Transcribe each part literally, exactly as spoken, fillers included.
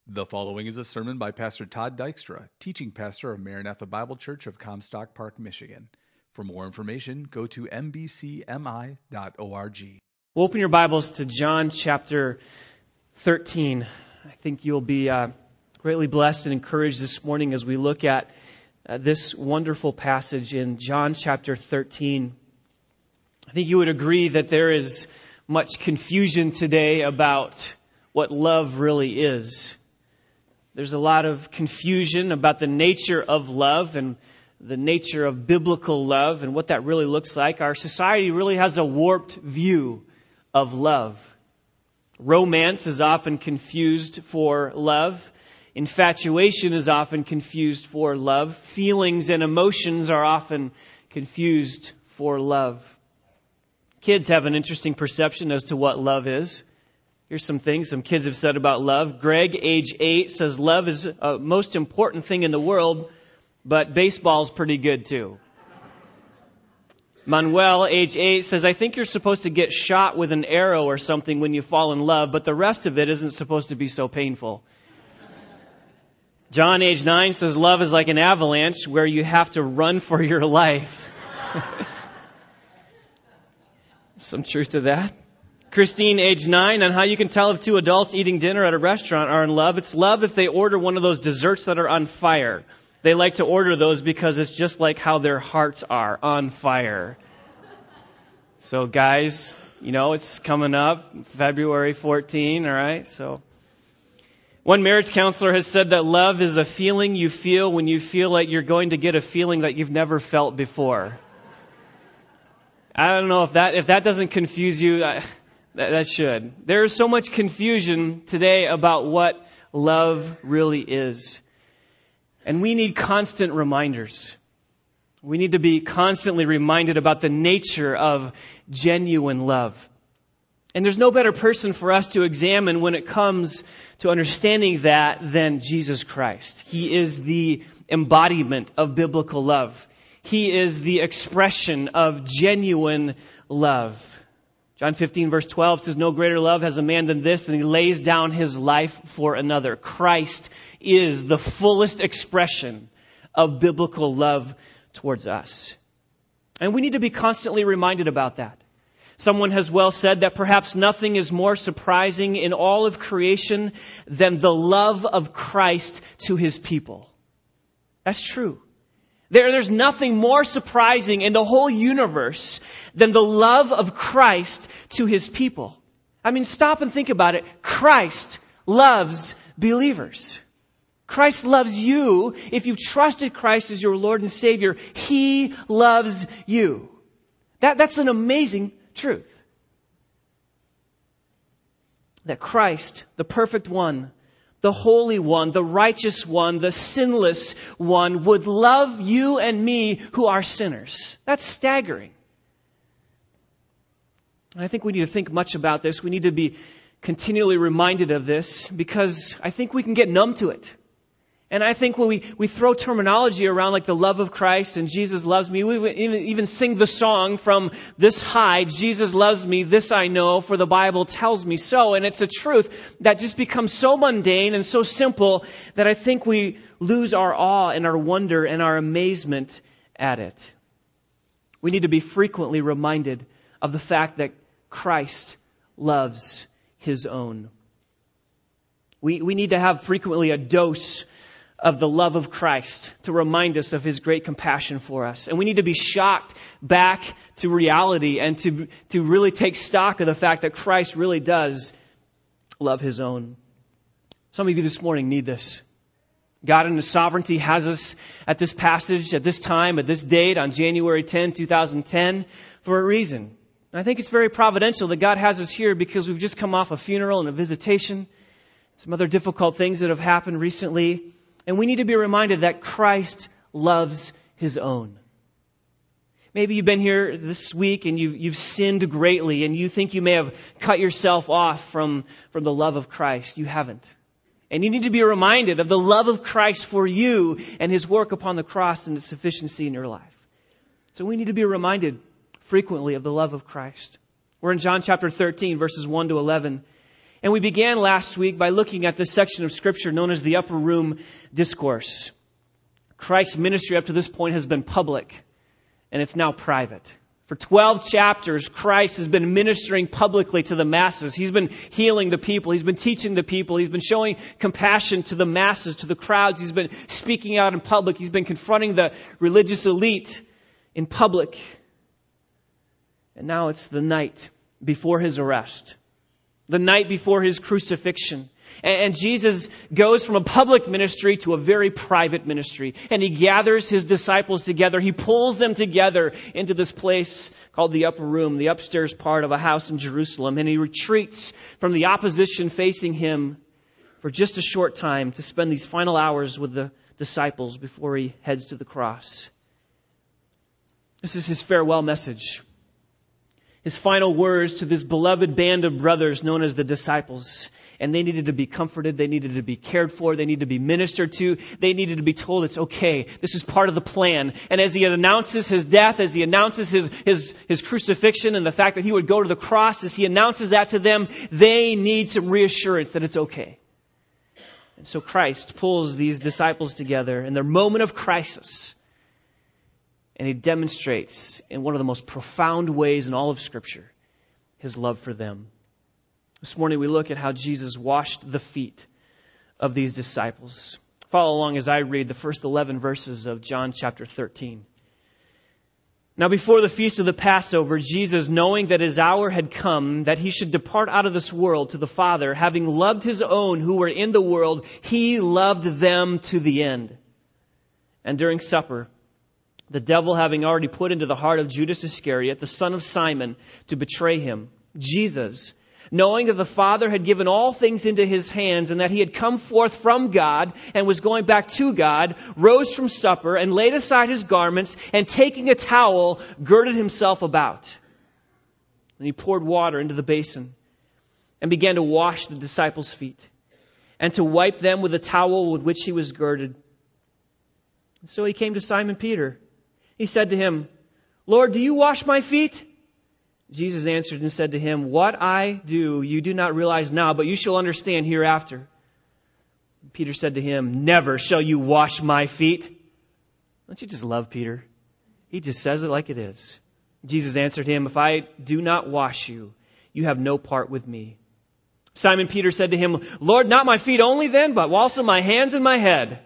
The following is a sermon by Pastor Todd Dykstra, teaching pastor of Maranatha Bible Church of Comstock Park, Michigan. For more information, go to m b c m i dot org. We'll open your Bibles to John chapter thirteen. I think you'll be uh, greatly blessed and encouraged this morning as we look at uh, this wonderful passage in John chapter thirteen. I think you would agree that there is much confusion today about what love really is. There's a lot of confusion about the nature of love and the nature of biblical love and what that really looks like. Our society really has a warped view of love. Romance is often confused for love. Infatuation is often confused for love. Feelings and emotions are often confused for love. Kids have an interesting perception as to what love is. Here's some things some kids have said about love. Greg, age eight, says love is the most important thing in the world, but baseball's pretty good too. Manuel, age eight, says, I think you're supposed to get shot with an arrow or something when you fall in love, but the rest of it isn't supposed to be so painful. John, age nine, says love is like an avalanche where you have to run for your life. Some truth to that. Christine, age nine, on how you can tell if two adults eating dinner at a restaurant are in love. It's love if they order one of those desserts that are on fire. They like to order those because it's just like how their hearts are, on fire. So guys, you know, it's coming up, February fourteenth, all right? So one marriage counselor has said that love is a feeling you feel when you feel like you're going to get a feeling that you've never felt before. I don't know if that if that doesn't confuse you. I, that, that should. There is so much confusion today about what love really is. And we need constant reminders. We need to be constantly reminded about the nature of genuine love. And there's no better person for us to examine when it comes to understanding that than Jesus Christ. He is the embodiment of biblical love. He is the expression of genuine love. John fifteen verse twelve says, no greater love has a man than this, and he lays down his life for another. Christ is the fullest expression of biblical love towards us. And we need to be constantly reminded about that. Someone has well said that perhaps nothing is more surprising in all of creation than the love of Christ to his people. That's true. There, there's nothing more surprising in the whole universe than the love of Christ to his people. I mean, stop and think about it. Christ loves believers. Christ loves you. If you've trusted Christ as your Lord and Savior, He loves you. That, that's an amazing truth. That Christ, the perfect one, the Holy One, the righteous one, the sinless one, would love you and me who are sinners. That's staggering. And I think we need to think much about this. We need to be continually reminded of this because I think we can get numb to it. And I think when we, we throw terminology around like the love of Christ and Jesus loves me, we even, even sing the song from this high, Jesus loves me, this I know, for the Bible tells me so. And it's a truth that just becomes so mundane and so simple that I think we lose our awe and our wonder and our amazement at it. We need to be frequently reminded of the fact that Christ loves His own. We, we need to have frequently a dose of the love of Christ to remind us of His great compassion for us. And we need to be shocked back to reality and to, to really take stock of the fact that Christ really does love His own. Some of you this morning need this. God in His sovereignty has us at this passage, at this time, at this date, on January tenth, twenty ten, for a reason. And I think it's very providential that God has us here because we've just come off a funeral and a visitation, some other difficult things that have happened recently. And we need to be reminded that Christ loves His own. Maybe you've been here this week and you've, you've sinned greatly and you think you may have cut yourself off from, from the love of Christ. You haven't. And you need to be reminded of the love of Christ for you and His work upon the cross and its sufficiency in your life. So we need to be reminded frequently of the love of Christ. We're in John chapter thirteen, verses one to eleven. And we began last week by looking at this section of Scripture known as the Upper Room Discourse. Christ's ministry up to this point has been public, and it's now private. For twelve chapters, Christ has been ministering publicly to the masses. He's been healing the people. He's been teaching the people. He's been showing compassion to the masses, to the crowds. He's been speaking out in public. He's been confronting the religious elite in public. And now it's the night before his arrest, the night before his crucifixion. And Jesus goes from a public ministry to a very private ministry. And he gathers his disciples together. He pulls them together into this place called the upper room, the upstairs part of a house in Jerusalem. And he retreats from the opposition facing him for just a short time to spend these final hours with the disciples before he heads to the cross. This is his farewell message. His final words to this beloved band of brothers known as the disciples. And they needed to be comforted. They needed to be cared for. They needed to be ministered to. They needed to be told it's okay. This is part of the plan. And as he announces his death, as he announces his, his, his crucifixion and the fact that he would go to the cross, as he announces that to them, they need some reassurance that it's okay. And so Christ pulls these disciples together in their moment of crisis. And he demonstrates in one of the most profound ways in all of Scripture his love for them. This morning we look at how Jesus washed the feet of these disciples. Follow along as I read the first eleven verses of John chapter thirteen. Now before the feast of the Passover, Jesus, knowing that his hour had come, that he should depart out of this world to the Father, having loved his own who were in the world, he loved them to the end. And during supper, the devil having already put into the heart of Judas Iscariot, the son of Simon, to betray him, Jesus, knowing that the Father had given all things into his hands and that he had come forth from God and was going back to God, rose from supper and laid aside his garments and taking a towel, girded himself about. And he poured water into the basin and began to wash the disciples' feet and to wipe them with the towel with which he was girded. And so he came to Simon Peter. He said to him, Lord, do you wash my feet? Jesus answered and said to him, what I do you do not realize now, but you shall understand hereafter. Peter said to him, never shall you wash my feet. Don't you just love Peter? He just says it like it is. Jesus answered him, if I do not wash you, you have no part with me. Simon Peter said to him, Lord, not my feet only then, but also my hands and my head.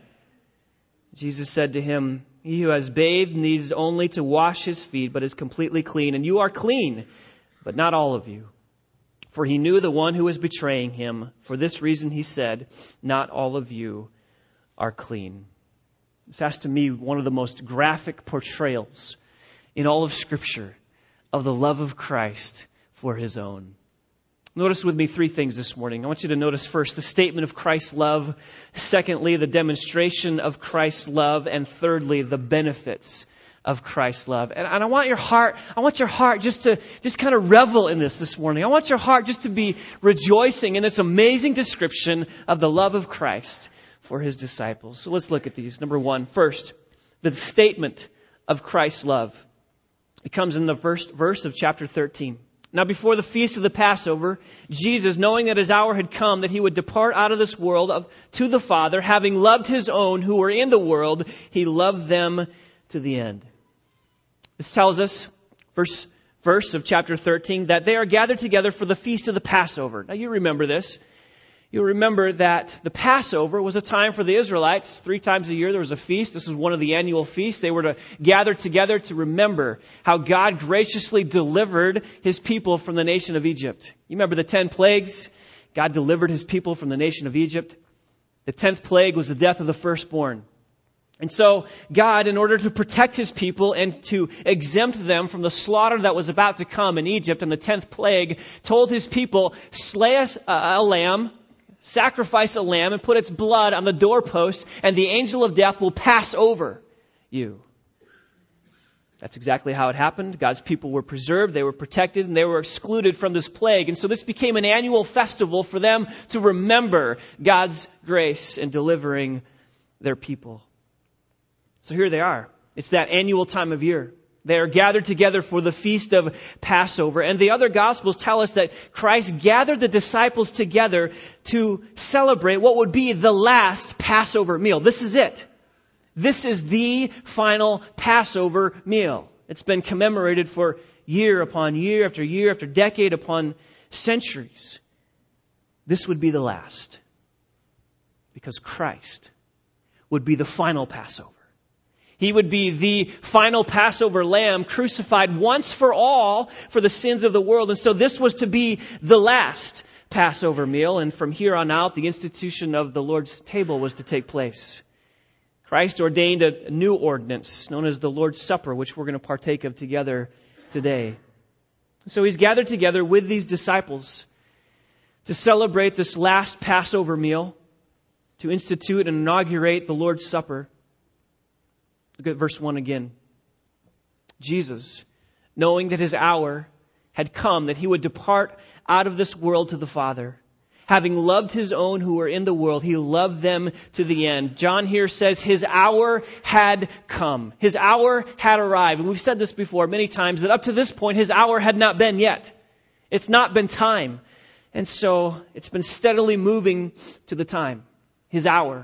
Jesus said to him, he who has bathed needs only to wash his feet, but is completely clean. And you are clean, but not all of you. For he knew the one who was betraying him. For this reason he said, not all of you are clean. This has to me one of the most graphic portrayals in all of Scripture of the love of Christ for his own. Notice with me three things this morning. I want you to notice first the statement of Christ's love. Secondly, the demonstration of Christ's love. And thirdly, the benefits of Christ's love. And, and I want your heart, I want your heart just to just kind of revel in this this morning. I want your heart just to be rejoicing in this amazing description of the love of Christ for his disciples. So let's look at these. Number one, first, the statement of Christ's love. It comes in the first verse of chapter thirteen. Now before the feast of the Passover, Jesus, knowing that his hour had come, that he would depart out of this world of, to the Father, having loved his own who were in the world, he loved them to the end. This tells us, verse, verse of chapter thirteen, that they are gathered together for the feast of the Passover. Now you remember this. You remember that the Passover was a time for the Israelites. Three times a year there was a feast. This was one of the annual feasts. They were to gather together to remember how God graciously delivered his people from the nation of Egypt. You remember the ten plagues? God delivered his people from the nation of Egypt. The tenth plague was the death of the firstborn. And so God, in order to protect his people and to exempt them from the slaughter that was about to come in Egypt and the tenth plague, told his people, slay a, a lamb, sacrifice a lamb and put its blood on the doorpost, and the angel of death will pass over you. That's exactly how it happened. God's people were preserved, they were protected, and they were excluded from this plague. And so this became an annual festival for them to remember God's grace in delivering their people. So here they are. It's that annual time of year. They are gathered together for the feast of Passover. And the other Gospels tell us that Christ gathered the disciples together to celebrate what would be the last Passover meal. This is it. This is the final Passover meal. It's been commemorated for year upon year after year after decade upon centuries. This would be the last. Because Christ would be the final Passover. He would be the final Passover lamb crucified once for all for the sins of the world. And so this was to be the last Passover meal. And from here on out, the institution of the Lord's table was to take place. Christ ordained a new ordinance known as the Lord's Supper, which we're going to partake of together today. So he's gathered together with these disciples to celebrate this last Passover meal, to institute and inaugurate the Lord's Supper. Look at verse one again. Jesus, knowing that his hour had come, that he would depart out of this world to the Father, having loved his own who were in the world, he loved them to the end. John here says his hour had come. His hour had arrived. And we've said this before many times, that up to this point, his hour had not been yet. It's not been time. And so it's been steadily moving to the time. His hour.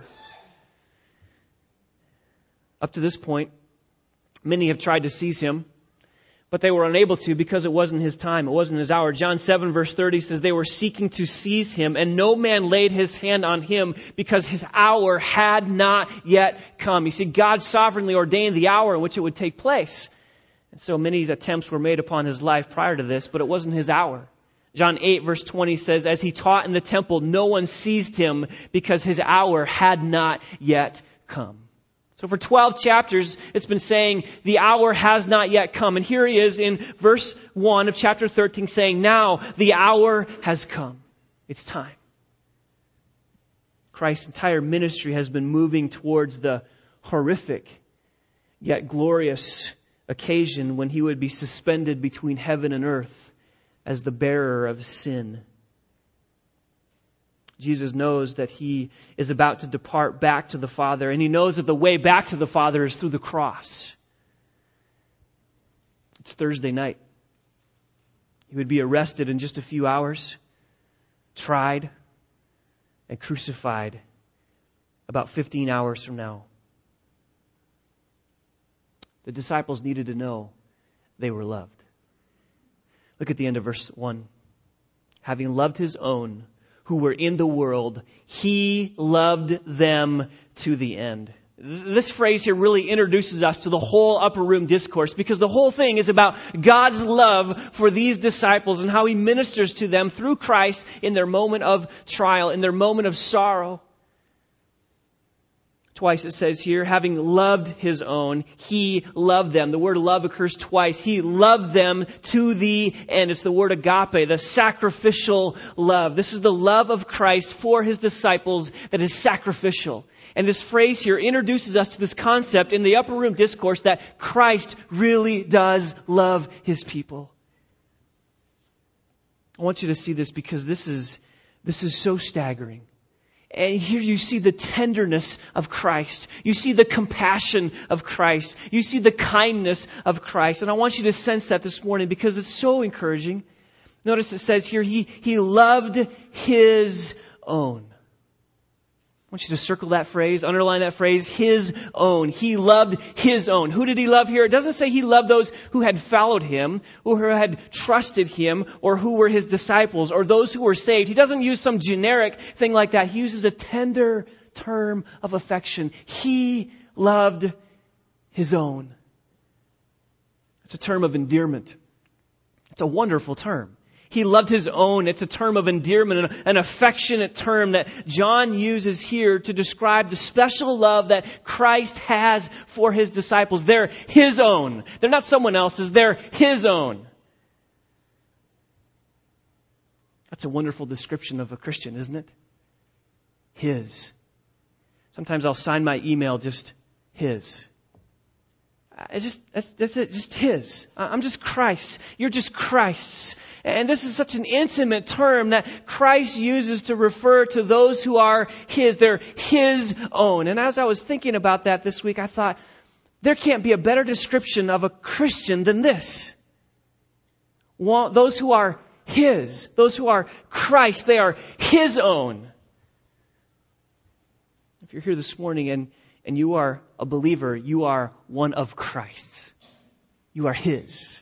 Up to this point, many have tried to seize him, but they were unable to because it wasn't his time. It wasn't his hour. John seven verse thirty says they were seeking to seize him, and no man laid his hand on him because his hour had not yet come. You see, God sovereignly ordained the hour in which it would take place. And so many attempts were made upon his life prior to this, but it wasn't his hour. John eight verse twenty says, as he taught in the temple, no one seized him because his hour had not yet come. So for twelve chapters, it's been saying the hour has not yet come. And here he is in verse one of chapter thirteen saying, now the hour has come. It's time. Christ's entire ministry has been moving towards the horrific yet glorious occasion when he would be suspended between heaven and earth as the bearer of sin. Jesus knows that he is about to depart back to the Father, and he knows that the way back to the Father is through the cross. It's Thursday night. He would be arrested in just a few hours, tried, and crucified about fifteen hours from now. The disciples needed to know they were loved. Look at the end of verse one. Having loved his own who were in the world, he loved them to the end. This phrase here really introduces us to the whole upper room discourse, because the whole thing is about God's love for these disciples and how he ministers to them through Christ in their moment of trial, in their moment of sorrow. Twice it says here, having loved his own, he loved them. The word love occurs twice. He loved them to the end. It's the word agape, the sacrificial love. This is the love of Christ for his disciples that is sacrificial. And this phrase here introduces us to this concept in the upper room discourse that Christ really does love his people. I want you to see this because this is, this is so staggering. And here you see the tenderness of Christ. You see the compassion of Christ. You see the kindness of Christ. And I want you to sense that this morning because it's so encouraging. Notice it says here, he, he loved his own. I want you to circle that phrase, underline that phrase, his own. He loved his own. Who did he love here? It doesn't say he loved those who had followed him, who had trusted him, or who were his disciples, or those who were saved. He doesn't use some generic thing like that. He uses a tender term of affection. He loved his own. It's a term of endearment. It's a wonderful term. He loved his own. It's a term of endearment, an affectionate term that John uses here to describe the special love that Christ has for his disciples. They're his own. They're not someone else's. They're his own. That's a wonderful description of a Christian, isn't it? His. Sometimes I'll sign my email just his. It's just, that's, that's it, just his. I'm just Christ's. You're just Christ's. And this is such an intimate term that Christ uses to refer to those who are his. They're his own. And as I was thinking about that this week, I thought, There can't be a better description of a Christian than this. Those who are His, those who are Christ, they are His own. If you're here this morning and, and you are a believer, you are one of Christ's. You are His.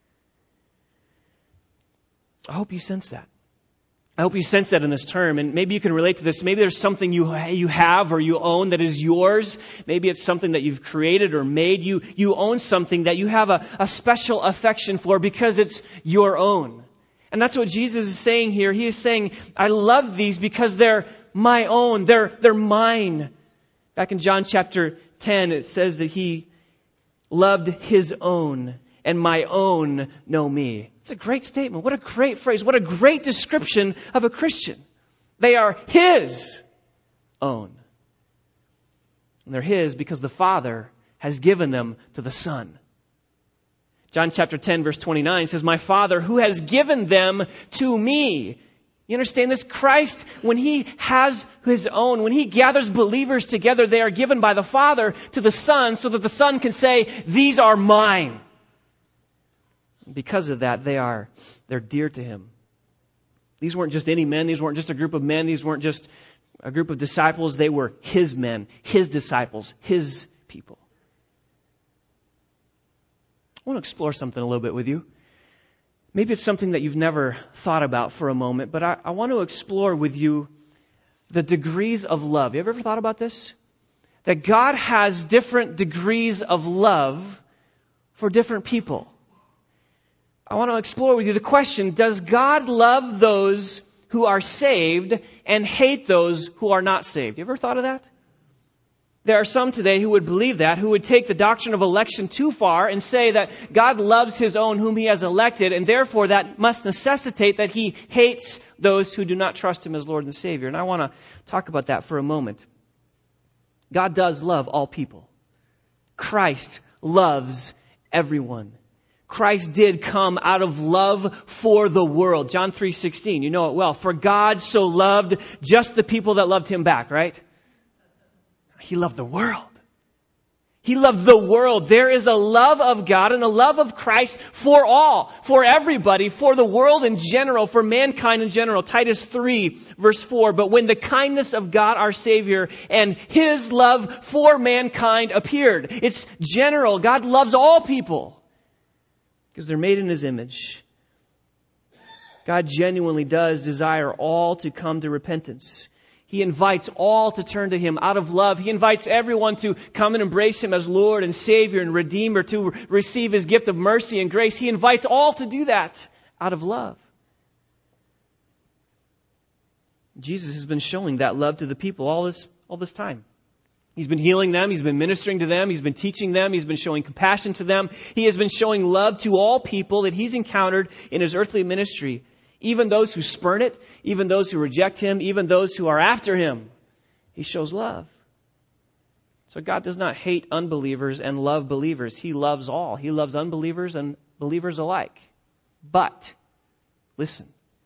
I hope you sense that. I hope you sense that in this term, and maybe you can relate to this. Maybe there's something you you have or you own that is yours. Maybe it's something that you've created or made. You you own something that you have a, a special affection for because it's your own. And that's what Jesus is saying here. He is saying, I love these because they're my own. They're they're mine. Back in John chapter ten, it says that He loved His own, and my own know me. It's a great statement. What a great phrase. What a great description of a Christian. They are His own. And they're His because the Father has given them to the Son. John chapter ten verse twenty-nine says, my Father who has given them to me. You understand this? Christ, when He has His own, when He gathers believers together, they are given by the Father to the Son so that the Son can say, these are mine. Because of that, they are, they're dear to Him. These weren't just any men. These weren't just a group of men. These weren't just a group of disciples. They were His men, His disciples, His people. I want to explore something a little bit with you. Maybe it's something that you've never thought about for a moment, but I, I want to explore with you the degrees of love. You ever, ever thought about this? That God has different degrees of love for different people. I want to explore with you the question, does God love those who are saved and hate those who are not saved? You ever thought of that? There are some today who would believe that, who would take the doctrine of election too far and say that God loves His own whom He has elected, and therefore that must necessitate that He hates those who do not trust Him as Lord and Savior. And I want to talk about that for a moment. God does love all people. Christ loves everyone. Christ did come out of love for the world. John three sixteen, you know it well. For God so loved just the people that loved Him back, right? He loved the world. He loved the world. There is a love of God and a love of Christ for all, for everybody, for the world in general, for mankind in general. Titus three verse four, but when the kindness of God our Savior and His love for mankind appeared. It's general. God loves all people. Because they're made in His image. God genuinely does desire all to come to repentance. He invites all to turn to Him out of love. He invites everyone to come and embrace Him as Lord and Savior and Redeemer, to receive His gift of mercy and grace. He invites all to do that out of love. Jesus has been showing that love to the people all this, all this time. He's been healing them. He's been ministering to them. He's been teaching them. He's been showing compassion to them. He has been showing love to all people that He's encountered in His earthly ministry. Even those who spurn it, even those who reject Him, even those who are after Him. He shows love. So God does not hate unbelievers and love believers. He loves all. He loves unbelievers and believers alike. But, listen,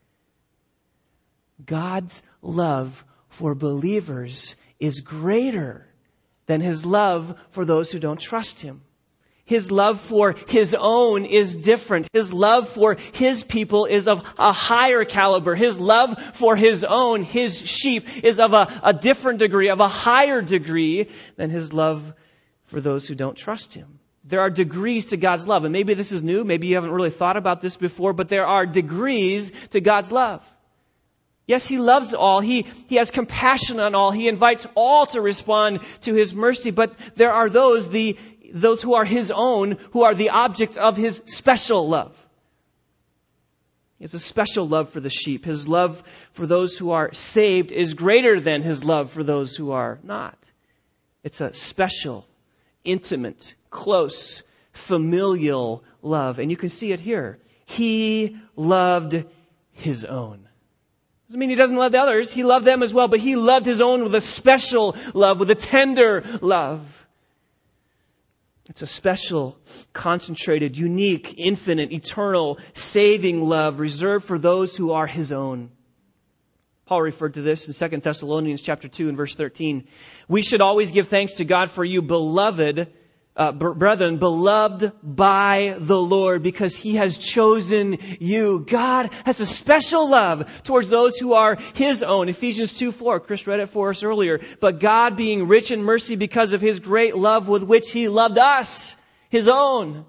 God's love for believers is greater than His love for those who don't trust Him. His love for His own is different. His love for His people is of a higher caliber. His love for His own, His sheep, is of a, a different degree, of a higher degree than His love for those who don't trust Him. There are degrees to God's love. And maybe this is new. Maybe you haven't really thought about this before, but there are degrees to God's love. Yes, He loves all. He, he has compassion on all. He invites all to respond to His mercy. But there are those, the, those who are His own, who are the object of His special love. He has a special love for the sheep. His love for those who are saved is greater than His love for those who are not. It's a special, intimate, close, familial love. And you can see it here. He loved His own. Doesn't mean He doesn't love the others. He loved them as well, but He loved His own with a special love, with a tender love. It's a special, concentrated, unique, infinite, eternal, saving love reserved for those who are His own. Paul referred to this in Second Thessalonians chapter two and verse thirteen. We should always give thanks to God for you, beloved, uh, brethren, beloved by the Lord, because He has chosen you. God has a special love towards those who are His own. Ephesians two four, Chris read it for us earlier. But God, being rich in mercy because of His great love with which He loved us, His own.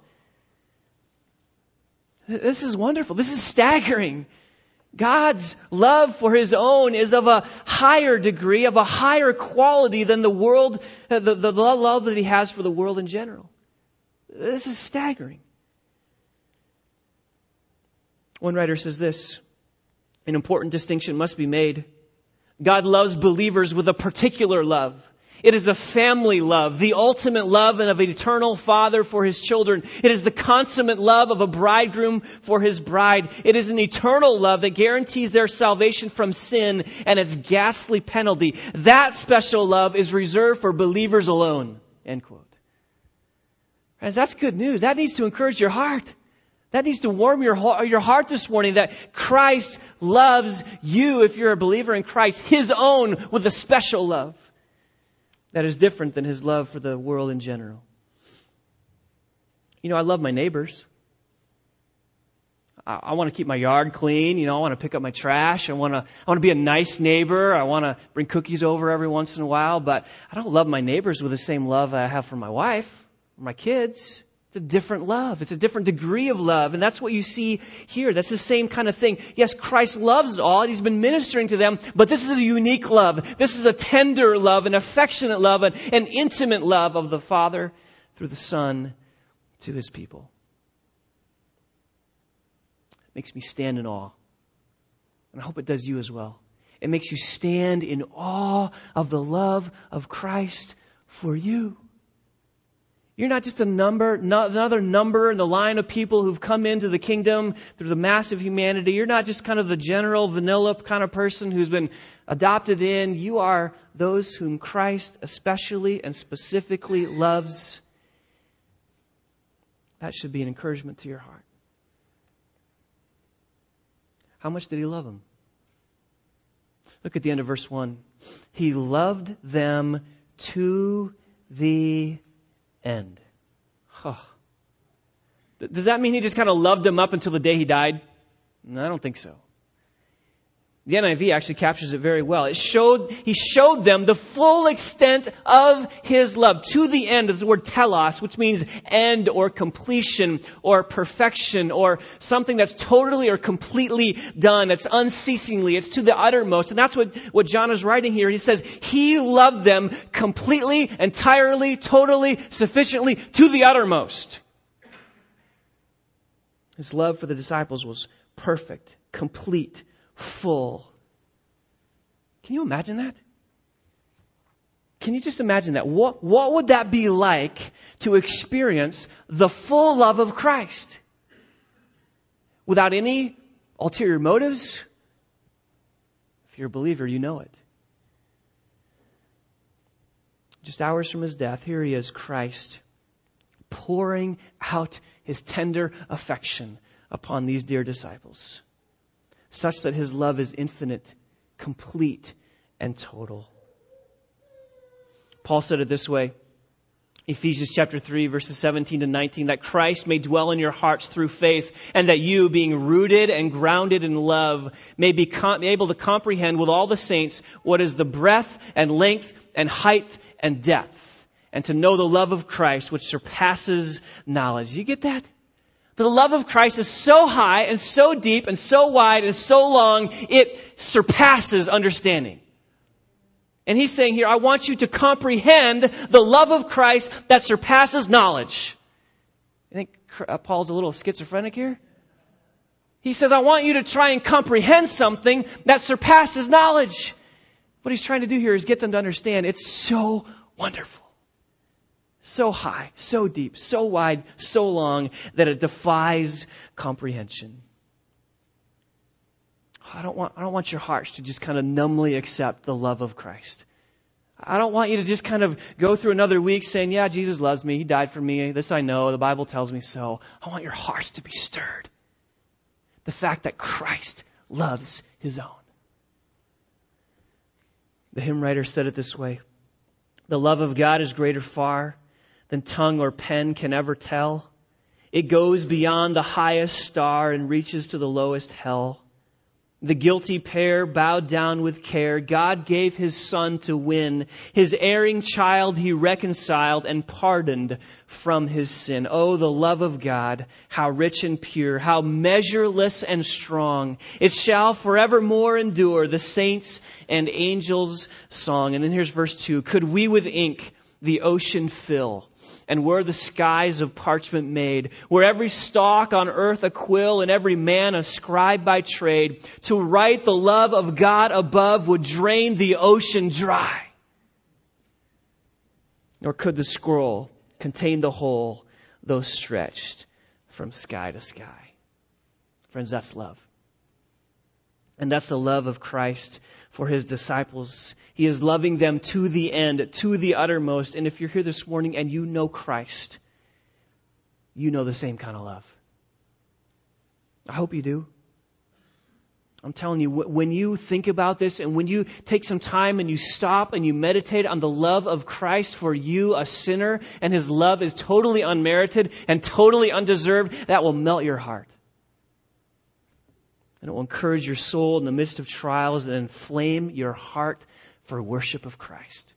This is wonderful. This is staggering. God's love for His own is of a higher degree, of a higher quality than the world, the, the, the love that He has for the world in general. This is staggering. One writer says this: an important distinction must be made. God loves believers with a particular love. It is a family love, the ultimate love of an eternal Father for His children. It is the consummate love of a bridegroom for his bride. It is an eternal love that guarantees their salvation from sin and its ghastly penalty. That special love is reserved for believers alone. End quote. Friends, that's good news. That needs to encourage your heart. That needs to warm your your heart this morning, that Christ loves you, if you're a believer in Christ, His own, with a special love that is different than His love for the world in general. You know, I love my neighbors. I, I want to keep my yard clean. You know, I want to pick up my trash. I want to, I want to be a nice neighbor. I want to bring cookies over every once in a while. But I don't love my neighbors with the same love I have for my wife or my kids. It's a different love. It's a different degree of love. And that's what you see here. That's the same kind of thing. Yes, Christ loves all. And He's been ministering to them. But this is a unique love. This is a tender love, an affectionate love, an, an intimate love of the Father through the Son to His people. It makes me stand in awe. And I hope it does you as well. It makes you stand in awe of the love of Christ for you. You're not just a number, not another number in the line of people who've come into the kingdom through the mass of humanity. You're not just kind of the general vanilla kind of person who's been adopted in. You are those whom Christ especially and specifically loves. That should be an encouragement to your heart. How much did He love them? Look at the end of verse one. He loved them to the end. Oh. Does that mean He just kind of loved them up until the day He died? No, I don't think so. The N I V actually captures it very well. It showed, He showed them the full extent of His love. To the end is the word telos, which means end or completion or perfection or something that's totally or completely done. It's unceasingly. It's to the uttermost. And that's what, what John is writing here. He says He loved them completely, entirely, totally, sufficiently, to the uttermost. His love for the disciples was perfect, complete, full. Can you imagine that? Can you just imagine that? What, what would that be like to experience the full love of Christ without any ulterior motives? If you're a believer, you know it. Just hours from His death, here He is, Christ, pouring out His tender affection upon these dear disciples, such that His love is infinite, complete, and total. Paul said it this way, Ephesians chapter three, verses seventeen to nineteen, that Christ may dwell in your hearts through faith, and that you, being rooted and grounded in love, may be com- able to comprehend with all the saints what is the breadth and length and height and depth, and to know the love of Christ, which surpasses knowledge. You get that? The love of Christ is so high and so deep and so wide and so long, it surpasses understanding. And He's saying here, I want you to comprehend the love of Christ that surpasses knowledge. You think Paul's a little schizophrenic here? He says, I want you to try and comprehend something that surpasses knowledge. What He's trying to do here is get them to understand it's so wonderful. So high, so deep, so wide, so long that it defies comprehension. I don't want, I don't want your hearts to just kind of numbly accept the love of Christ. I don't want you to just kind of go through another week saying, yeah, Jesus loves me. He died for me. This I know. The Bible tells me so. I want your hearts to be stirred. The fact that Christ loves His own. The hymn writer said it this way. The love of God is greater far than tongue or pen can ever tell. It goes beyond the highest star and reaches to the lowest hell. The guilty pair bowed down with care. God gave His Son to win. His erring child He reconciled and pardoned from his sin. Oh, the love of God, how rich and pure, how measureless and strong. It shall forevermore endure, the saints' and angels' song. And then here's verse two. Could we with ink the ocean fill, and were the skies of parchment made, were every stalk on earth a quill, and every man a scribe by trade, to write the love of God above would drain the ocean dry. Nor could the scroll contain the whole, though stretched from sky to sky. Friends, that's love. And that's the love of Christ for His disciples. He is loving them to the end, to the uttermost. And if you're here this morning and you know Christ, you know the same kind of love. I hope you do. I'm telling you, when you think about this and when you take some time and you stop and you meditate on the love of Christ for you, a sinner, and His love is totally unmerited and totally undeserved, that will melt your heart. And it will encourage your soul in the midst of trials and inflame your heart for worship of Christ.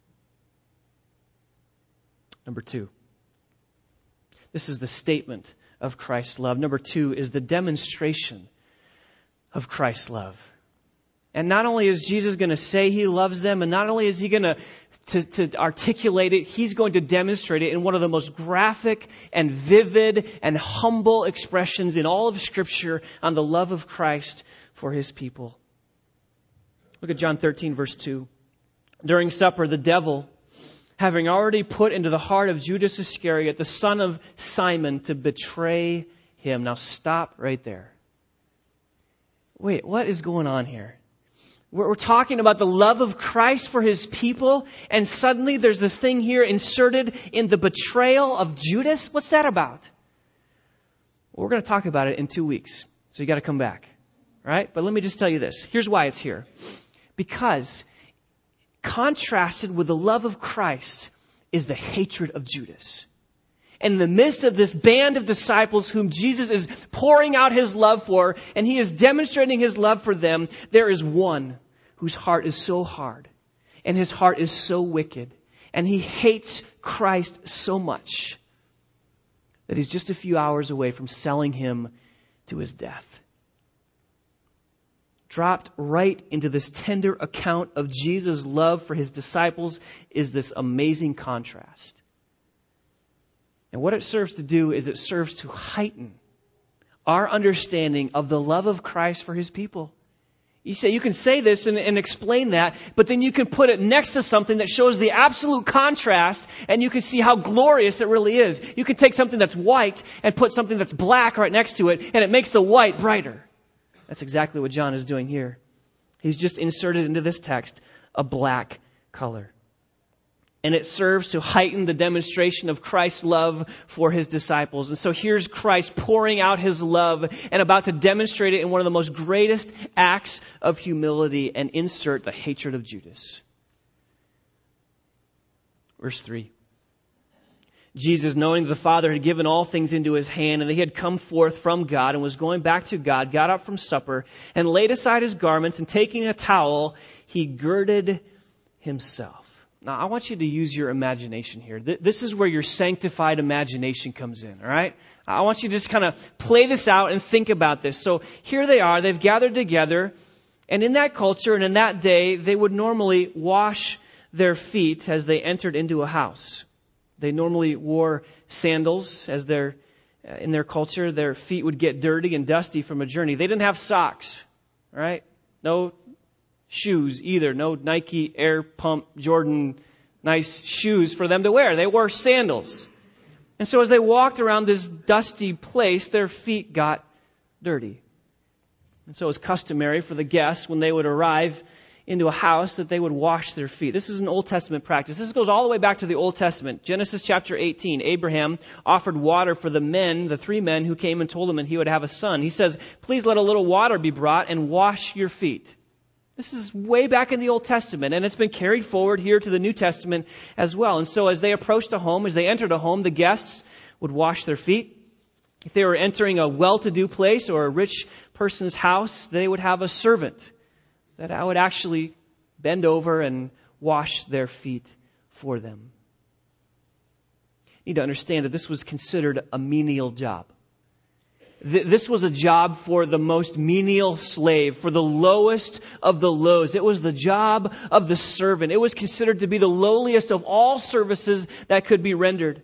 Number two. This is the statement of Christ's love. Number two is the demonstration of Christ's love. And not only is Jesus going to say He loves them, and not only is He going to To, to articulate it, He's going to demonstrate it in one of the most graphic and vivid and humble expressions in all of Scripture on the love of Christ for His people. Look at John thirteen, verse two. During supper, the devil, having already put into the heart of Judas Iscariot, the son of Simon, to betray Him. Now stop right there. Wait, what is going on here? We're talking about the love of Christ for His people, and suddenly there's this thing here inserted in the betrayal of Judas. What's that about? Well, we're going to talk about it in two weeks, so you got to come back, right? But let me just tell you this. Here's why it's here. Because contrasted with the love of Christ is the hatred of Judas. And in the midst of this band of disciples whom Jesus is pouring out His love for, and He is demonstrating His love for them, there is one whose heart is so hard, and his heart is so wicked, and he hates Christ so much that he's just a few hours away from selling Him to his death. Dropped right into this tender account of Jesus' love for His disciples is this amazing contrast. And what it serves to do is it serves to heighten our understanding of the love of Christ for His people. You say, you can say this and, and explain that, but then you can put it next to something that shows the absolute contrast, and you can see how glorious it really is. You can take something that's white and put something that's black right next to it, and it makes the white brighter. That's exactly what John is doing here. He's just inserted into this text a black color. And it serves to heighten the demonstration of Christ's love for His disciples. And so here's Christ pouring out His love and about to demonstrate it in one of the most greatest acts of humility, and insert the hatred of Judas. Verse three. Jesus, knowing that the Father had given all things into His hand, and that He had come forth from God and was going back to God, got up from supper and laid aside His garments, and taking a towel, He girded Himself. Now, I want you to use your imagination here. This is where your sanctified imagination comes in, all right? I want you to just kind of play this out and think about this. So here they are. They've gathered together. And in that culture and in that day, they would normally wash their feet as they entered into a house. They normally wore sandals as their, in their culture. Their feet would get dirty and dusty from a journey. They didn't have socks, all right? No shoes either. No Nike Air Pump Jordan nice shoes for them to wear. They wore sandals. And so as they walked around this dusty place, their feet got dirty. And so it was customary for the guests, when they would arrive into a house, that they would wash their feet. This is an Old Testament practice. This goes all the way back to the Old Testament. Genesis chapter eighteen. Abraham offered water for the men, the three men who came and told him that he would have a son. He says, please let a little water be brought and wash your feet. This is way back in the Old Testament, and it's been carried forward here to the New Testament as well. And so as they approached a home, as they entered a home, the guests would wash their feet. If they were entering a well-to-do place or a rich person's house, they would have a servant that would actually bend over and wash their feet for them. You need to understand that this was considered a menial job. This was a job for the most menial slave, for the lowest of the lows. It was the job of the servant. It was considered to be the lowliest of all services that could be rendered.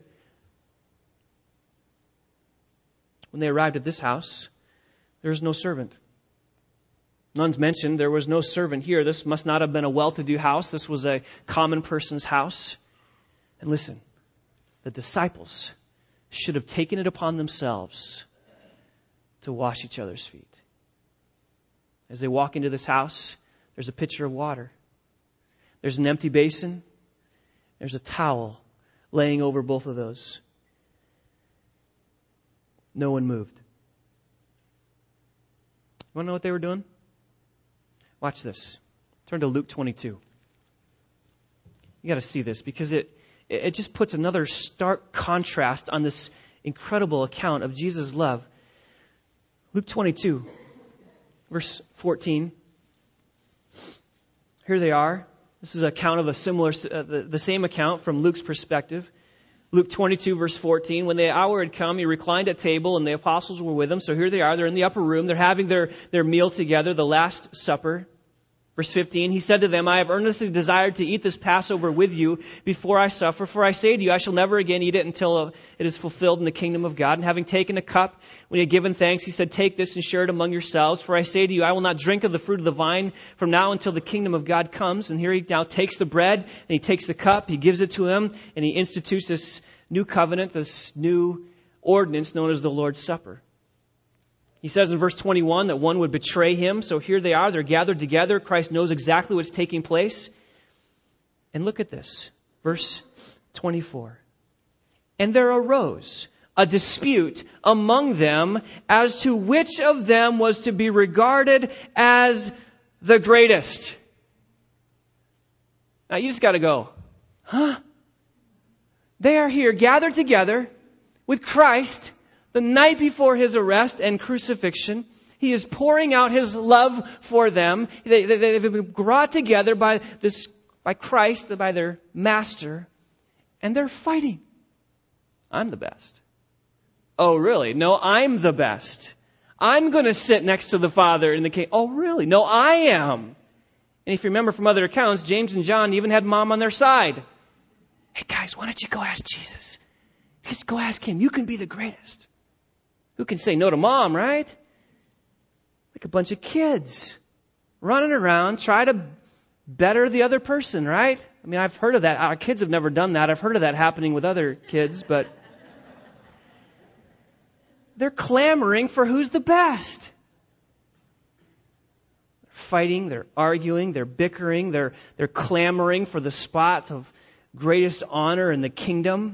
When they arrived at this house, there was no servant. None's mentioned there was no servant here. This must not have been a well-to-do house. This was a common person's house. And listen, the disciples should have taken it upon themselves to wash each other's feet. As they walk into this house, there's a pitcher of water. There's an empty basin. There's a towel laying over both of those. No one moved. You want to know what they were doing? Watch this. Turn to Luke twenty-two. You got to see this because it, it just puts another stark contrast on this incredible account of Jesus' love. Luke twenty-two, verse fourteen. Here they are. This is an account of a similar, uh, the, the same account from Luke's perspective. Luke twenty-two, verse fourteen. When the hour had come, he reclined at table, and the apostles were with him. So here they are. They're in the upper room. They're having their, their meal together, the Last Supper. Verse fifteen, he said to them, I have earnestly desired to eat this Passover with you before I suffer. For I say to you, I shall never again eat it until it is fulfilled in the kingdom of God. And having taken a cup, when he had given thanks, he said, take this and share it among yourselves. For I say to you, I will not drink of the fruit of the vine from now until the kingdom of God comes. And here he now takes the bread and he takes the cup. He gives it to them and he institutes this new covenant, this new ordinance known as the Lord's Supper. He says in verse twenty-one that one would betray him. So here they are. They're gathered together. Christ knows exactly what's taking place. And look at this. Verse twenty-four. And there arose a dispute among them as to which of them was to be regarded as the greatest. Now you just got to go, huh? They are here gathered together with Christ the night before his arrest and crucifixion. He is pouring out his love for them. They, they, they've been brought together by this, by Christ, by their master, and they're fighting. I'm the best. Oh, really? No, I'm the best. I'm going to sit next to the Father in the kingdom. Oh, really? No, I am. And if you remember from other accounts, James and John even had Mom on their side. Hey guys, why don't you go ask Jesus? Just go ask him. You can be the greatest. Who can say no to Mom, right? Like a bunch of kids running around, try to better the other person, right? I mean, I've heard of that. Our kids have never done that. I've heard of that happening with other kids, but they're clamoring for who's the best. They're fighting, they're arguing, they're bickering, they're, they're clamoring for the spot of greatest honor in the kingdom.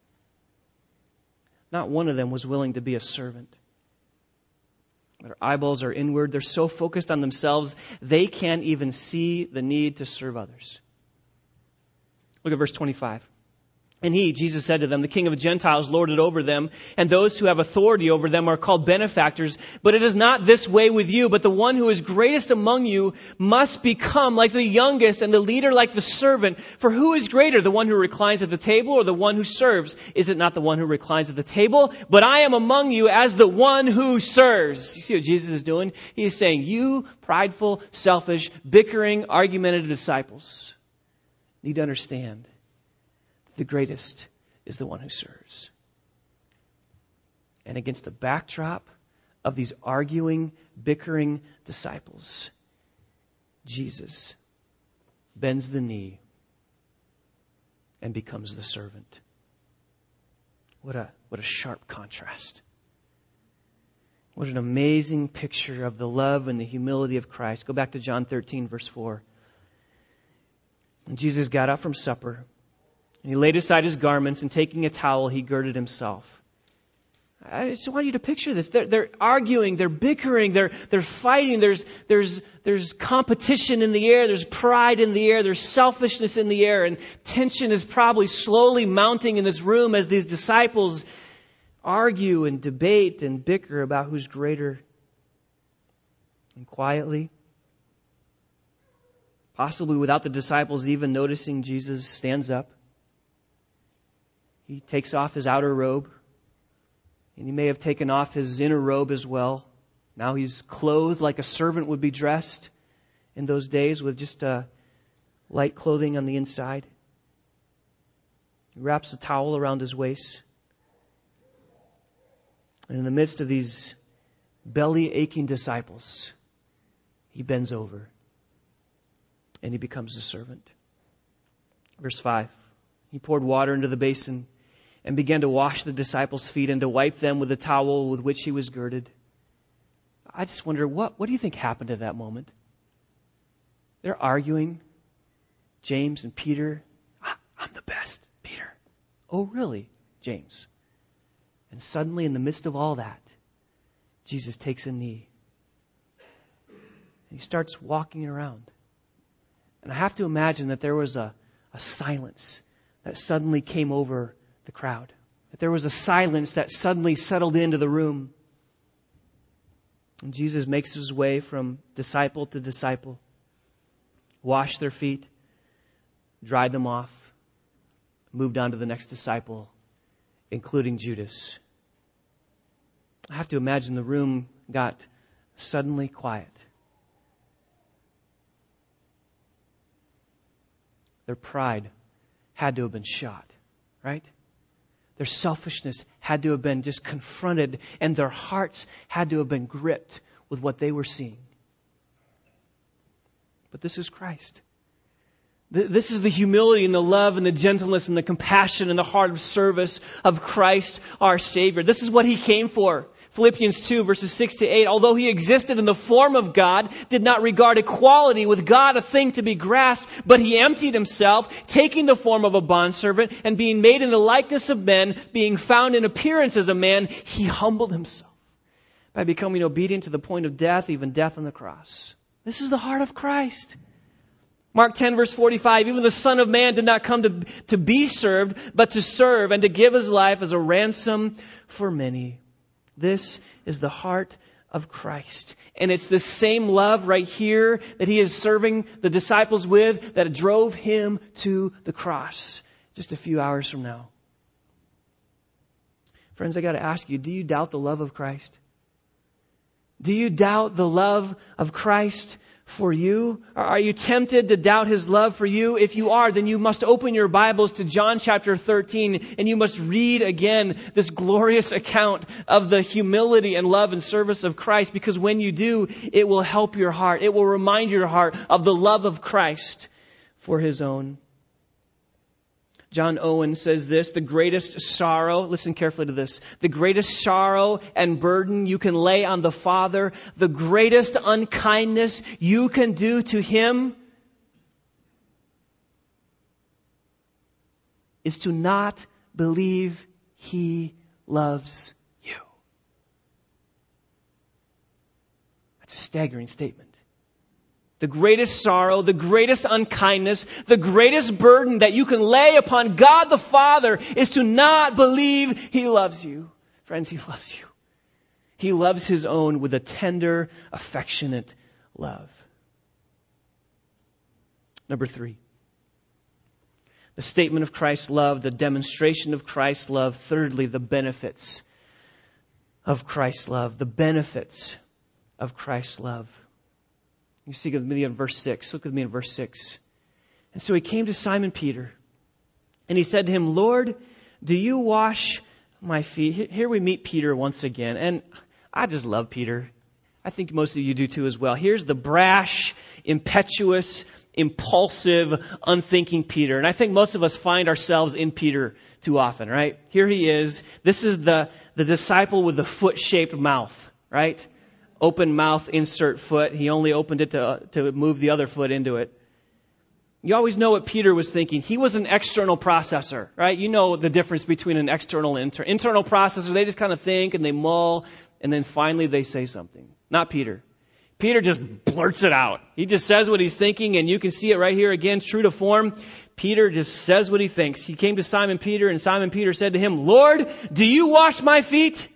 Not one of them was willing to be a servant. Their eyeballs are inward. They're so focused on themselves, they can't even see the need to serve others. Look at verse twenty-five. And he, Jesus, said to them, the King of the Gentiles lorded over them, and those who have authority over them are called benefactors. But it is not this way with you, but the one who is greatest among you must become like the youngest, and the leader like the servant. For who is greater, the one who reclines at the table or the one who serves? Is it not the one who reclines at the table? But I am among you as the one who serves. You see what Jesus is doing? He is saying, you prideful, selfish, bickering, argumentative disciples need to understand the greatest is the one who serves. And against the backdrop of these arguing, bickering disciples, Jesus bends the knee and becomes the servant. What a, what a sharp contrast. What an amazing picture of the love and the humility of Christ. Go back to John thirteen, verse four. When Jesus got up from supper, and he laid aside his garments, and taking a towel, he girded himself. I just want you to picture this. They're, they're arguing, they're bickering, they're, they're fighting. There's, there's, there's competition in the air. There's pride in the air. There's selfishness in the air. And tension is probably slowly mounting in this room as these disciples argue and debate and bicker about who's greater. And quietly, possibly without the disciples even noticing, Jesus stands up. He takes off his outer robe. And he may have taken off his inner robe as well. Now he's clothed like a servant would be dressed in those days, with just a light clothing on the inside. He wraps a towel around his waist. And in the midst of these belly-aching disciples, he bends over and he becomes a servant. Verse five, he poured water into the basin and began to wash the disciples' feet and to wipe them with the towel with which he was girded. I just wonder, what, what do you think happened at that moment? They're arguing. James and Peter. I'm the best, Peter. Oh, really, James? And suddenly, in the midst of all that, Jesus takes a knee. And he starts walking around. And I have to imagine that there was a, a silence that suddenly came over the crowd. That there was a silence that suddenly settled into the room. And Jesus makes his way from disciple to disciple, washed their feet, dried them off, moved on to the next disciple, including Judas. I have to imagine the room got suddenly quiet. Their pride had to have been shot, right? Their selfishness had to have been just confronted, and their hearts had to have been gripped with what they were seeing. But this is Christ. This is the humility and the love and the gentleness and the compassion and the heart of service of Christ our Savior. This is what He came for. Philippians two, verses six to eight. Although He existed in the form of God, did not regard equality with God a thing to be grasped, but He emptied Himself, taking the form of a bondservant, and being made in the likeness of men, being found in appearance as a man, He humbled Himself by becoming obedient to the point of death, even death on the cross. This is the heart of Christ. Mark ten, verse forty-five, even the Son of Man did not come to, to be served, but to serve and to give His life as a ransom for many. This is the heart of Christ. And it's the same love right here that He is serving the disciples with that drove Him to the cross just a few hours from now. Friends, I got to ask you, do you doubt the love of Christ? Do you doubt the love of Christ for you? Are you tempted to doubt His love for you? If you are, then you must open your Bibles to John chapter thirteen, and you must read again this glorious account of the humility and love and service of Christ, because when you do, it will help your heart. It will remind your heart of the love of Christ for His own. John Owen says this, the greatest sorrow, listen carefully to this, the greatest sorrow and burden you can lay on the Father, the greatest unkindness you can do to Him is to not believe He loves you. That's a staggering statement. The greatest sorrow, the greatest unkindness, the greatest burden that you can lay upon God the Father is to not believe He loves you. Friends, He loves you. He loves His own with a tender, affectionate love. Number three, the statement of Christ's love, the demonstration of Christ's love. Thirdly, the benefits of Christ's love. The benefits of Christ's love. You see with me in verse six. Look with me in verse six. And so He came to Simon Peter, and He said to him, Lord, do you wash my feet? Here we meet Peter once again. And I just love Peter. I think most of you do too as well. Here's the brash, impetuous, impulsive, unthinking Peter. And I think most of us find ourselves in Peter too often, right? Here he is. This is the, the disciple with the foot-shaped mouth, right? Open mouth, insert foot. He only opened it to, to move the other foot into it. You always know what Peter was thinking. He was an external processor, right? You know the difference between an external and inter- internal processor. They just kind of think and they mull, and then finally they say something. Not Peter. Peter just blurts it out. He just says what he's thinking, and you can see it right here again, true to form. Peter just says what he thinks. He came to Simon Peter, and Simon Peter said to him, "Lord, do you wash my feet?"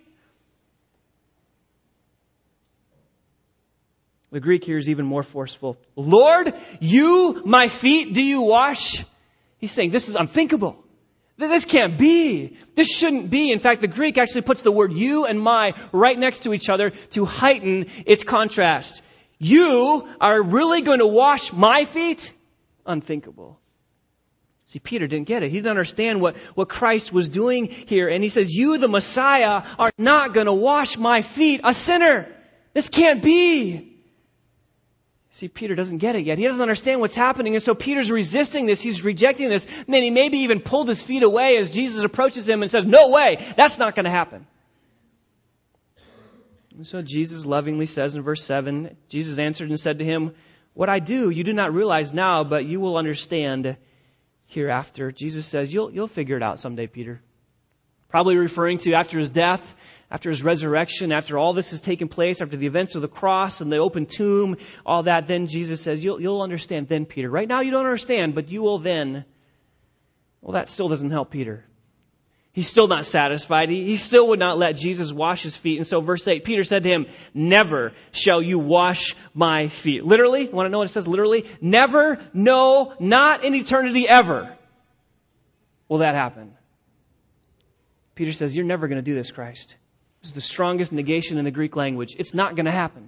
The Greek here is even more forceful. "Lord, you, my feet, do you wash?" He's saying, this is unthinkable. This can't be. This shouldn't be. In fact, the Greek actually puts the word you and my right next to each other to heighten its contrast. You are really going to wash my feet? Unthinkable. See, Peter didn't get it. He didn't understand what, what Christ was doing here. And he says, you, the Messiah, are not going to wash my feet, a sinner. This can't be. See, Peter doesn't get it yet. He doesn't understand what's happening. And so Peter's resisting this. He's rejecting this. And then he maybe even pulled his feet away as Jesus approaches him and says, no way, that's not going to happen. And so Jesus lovingly says in verse seven, Jesus answered and said to him, what I do, you do not realize now, but you will understand hereafter. Jesus says, you'll, you'll figure it out someday, Peter. Probably referring to after his death, after his resurrection, after all this has taken place, after the events of the cross and the open tomb, all that, then Jesus says, you'll, you'll understand then, Peter. Right now you don't understand, but you will then. Well, that still doesn't help Peter. He's still not satisfied. He, he still would not let Jesus wash his feet. And so verse eight, Peter said to him, never shall you wash my feet. Literally, you want to know what it says literally? Never, no, not in eternity ever will that happen. Peter says, you're never going to do this, Christ. This is the strongest negation in the Greek language. It's not going to happen.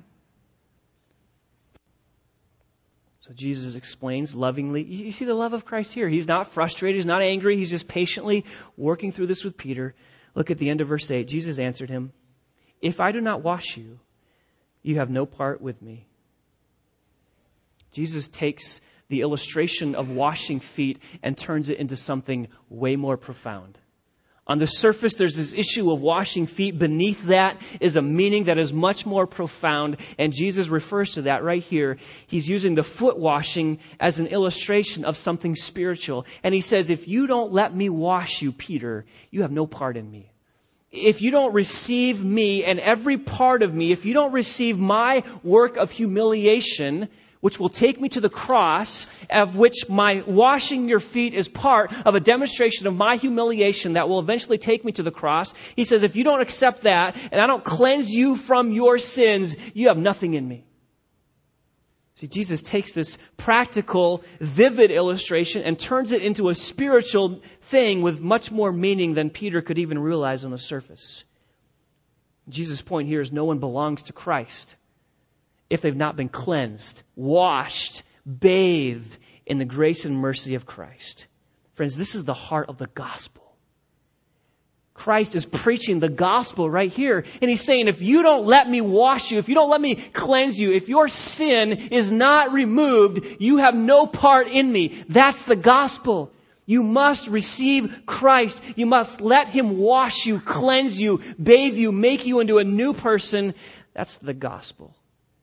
So Jesus explains lovingly. You see the love of Christ here. He's not frustrated. He's not angry. He's just patiently working through this with Peter. Look at the end of verse eight. Jesus answered him, if I do not wash you, you have no part with me. Jesus takes the illustration of washing feet and turns it into something way more profound. On the surface, there's this issue of washing feet. Beneath that is a meaning that is much more profound. And Jesus refers to that right here. He's using the foot washing as an illustration of something spiritual. And he says, if you don't let me wash you, Peter, you have no part in me. If you don't receive me and every part of me, if you don't receive my work of humiliation, which will take me to the cross, of which my washing your feet is part of a demonstration of my humiliation that will eventually take me to the cross. He says, if you don't accept that, and I don't cleanse you from your sins, you have nothing in me. See, Jesus takes this practical, vivid illustration and turns it into a spiritual thing with much more meaning than Peter could even realize on the surface. Jesus' point here is no one belongs to Christ if they've not been cleansed, washed, bathed in the grace and mercy of Christ. Friends, this is the heart of the gospel. Christ is preaching the gospel right here. And he's saying, if you don't let me wash you, if you don't let me cleanse you, if your sin is not removed, you have no part in me. That's the gospel. You must receive Christ. You must let him wash you, cleanse you, bathe you, make you into a new person. That's the gospel.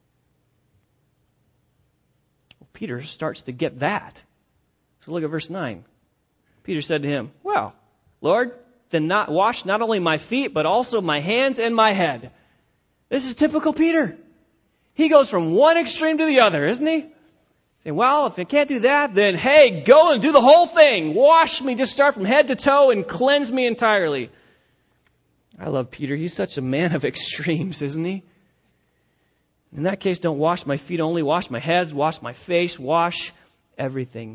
Peter starts to get that. So look at verse nine. Peter said to him, well, Lord, then not wash not only my feet, but also my hands and my head. This is typical Peter. He goes from one extreme to the other, isn't he? Saying, well, if you can't do that, then hey, go and do the whole thing. Wash me, just start from head to toe and cleanse me entirely. I love Peter. He's such a man of extremes, isn't he? In that case, don't wash my feet only, wash my head, wash my face, wash everything.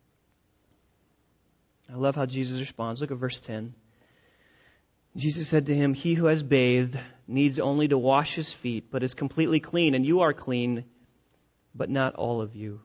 I love how Jesus responds. Look at verse ten. Jesus said to him, he who has bathed needs only to wash his feet, but is completely clean, and you are clean, but not all of you.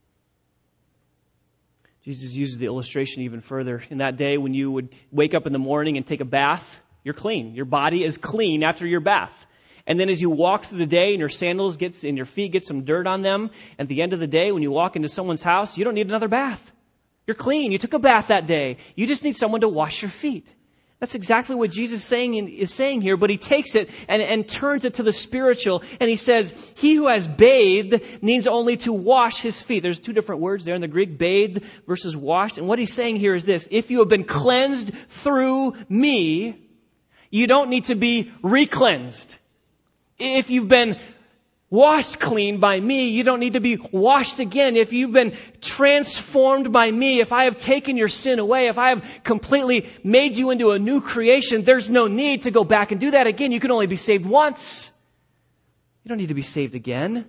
Jesus uses the illustration even further. In that day when you would wake up in the morning and take a bath, you're clean. Your body is clean after your bath. And then as you walk through the day and your sandals get, and your feet get some dirt on them, at the end of the day when you walk into someone's house, you don't need another bath. You're clean. You took a bath that day. You just need someone to wash your feet. That's exactly what Jesus is saying, is saying here, but he takes it and, and turns it to the spiritual, and he says, he who has bathed needs only to wash his feet. There's two different words there in the Greek, bathed versus washed. And what he's saying here is this: if you have been cleansed through me, you don't need to be re-cleansed. If you've been washed clean by me, you don't need to be washed again. If you've been transformed by me, if I have taken your sin away, if I have completely made you into a new creation, there's no need to go back and do that again. You can only be saved once. You don't need to be saved again.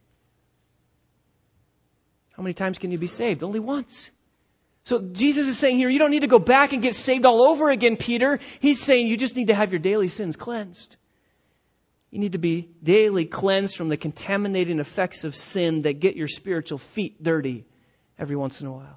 How many times can you be saved? Only once. So Jesus is saying here, you don't need to go back and get saved all over again, Peter. He's saying you just need to have your daily sins cleansed. You need to be daily cleansed from the contaminating effects of sin that get your spiritual feet dirty every once in a while.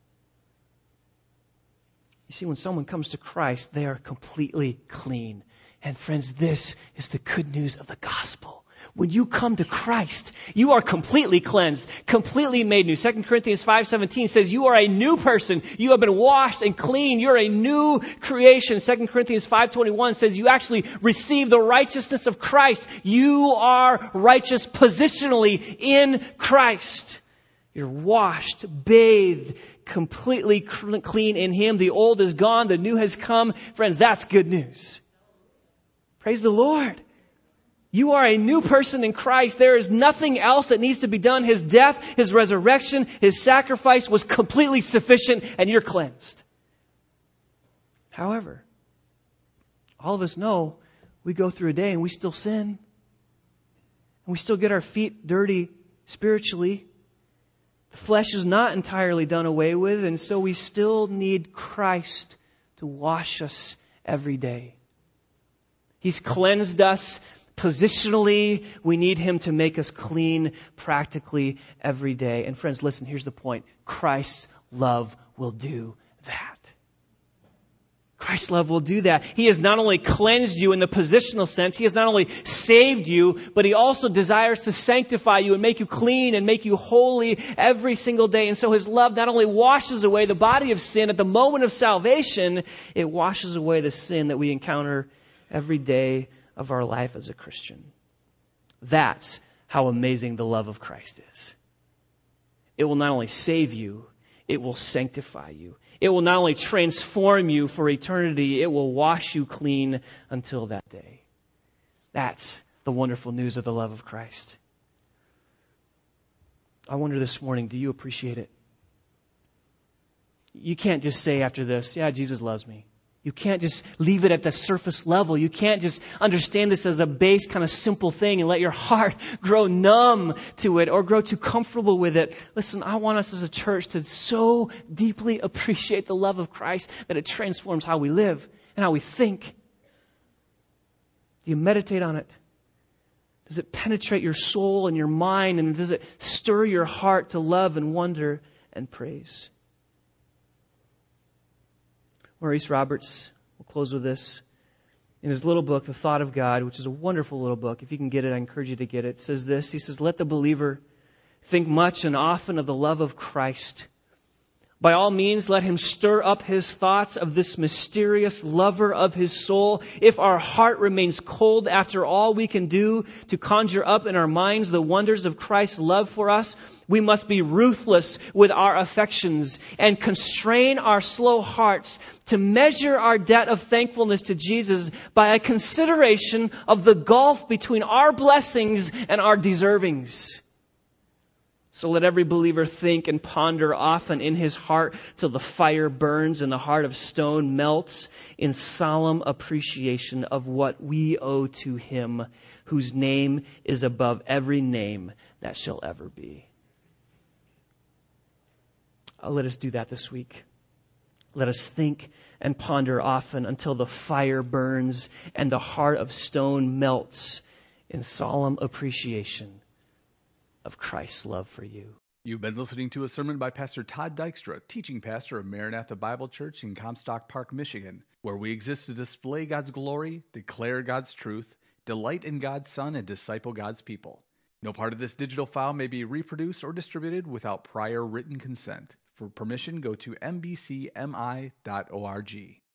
You see, when someone comes to Christ, they are completely clean. And friends, this is the good news of the gospel. When you come to Christ, you are completely cleansed, completely made new. Second Corinthians five seventeen says you are a new person. You have been washed and clean. You're a new creation. Second Corinthians five twenty-one says you actually receive the righteousness of Christ. You are righteous positionally in Christ. You're washed, bathed, completely clean in Him. The old is gone. The new has come. Friends, that's good news. Praise the Lord. You are a new person in Christ. There is nothing else that needs to be done. His death, His resurrection, His sacrifice was completely sufficient, and you're cleansed. However, all of us know we go through a day and we still sin. And we still get our feet dirty spiritually. The flesh is not entirely done away with, and so we still need Christ to wash us every day. He's cleansed us positionally. We need Him to make us clean practically every day. And friends, listen, here's the point. Christ's love will do that. Christ's love will do that. He has not only cleansed you in the positional sense, He has not only saved you, but He also desires to sanctify you and make you clean and make you holy every single day. And so His love not only washes away the body of sin at the moment of salvation, it washes away the sin that we encounter every day of our life as a Christian. That's how amazing the love of Christ is. It will not only save you, it will sanctify you. It will not only transform you for eternity, it will wash you clean until that day. That's the wonderful news of the love of Christ. I wonder this morning, do you appreciate it? You can't just say after this, yeah, Jesus loves me. You can't just leave it at the surface level. You can't just understand this as a base kind of simple thing and let your heart grow numb to it or grow too comfortable with it. Listen, I want us as a church to so deeply appreciate the love of Christ that it transforms how we live and how we think. Do you meditate on it? Does it penetrate your soul and your mind, and does it stir your heart to love and wonder and praise? Maurice Roberts, we'll close with this. In his little book, The Thought of God, which is a wonderful little book. If you can get it, I encourage you to get it. It says this. He says, let the believer think much and often of the love of Christ. By all means, let him stir up his thoughts of this mysterious lover of his soul. If our heart remains cold after all we can do to conjure up in our minds the wonders of Christ's love for us, we must be ruthless with our affections and constrain our slow hearts to measure our debt of thankfulness to Jesus by a consideration of the gulf between our blessings and our deservings. So let every believer think and ponder often in his heart till the fire burns and the heart of stone melts in solemn appreciation of what we owe to Him, whose name is above every name that shall ever be. Uh, let us do that this week. Let us think and ponder often until the fire burns and the heart of stone melts in solemn appreciation of Christ's love for you. You've been listening to a sermon by Pastor Todd Dykstra, teaching pastor of Maranatha Bible Church in Comstock Park, Michigan, where we exist to display God's glory, declare God's truth, delight in God's Son, and disciple God's people. No part of this digital file may be reproduced or distributed without prior written consent. For permission, go to m b c m i dot org.